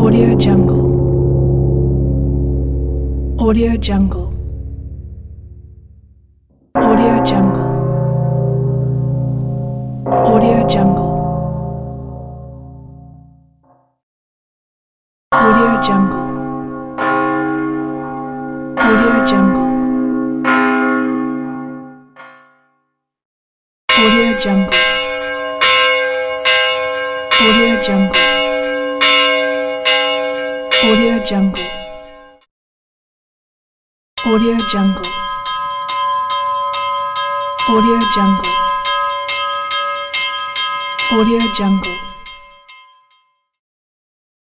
Audio Jungle. Audio Jungle. Audio Jungle. Audio Jungle. Audio Jungle. Audio Jungle. Audio Jungle. Audio Jungle. Audio Jungle. Audio Jungle. Audio Jungle. Audio Jungle.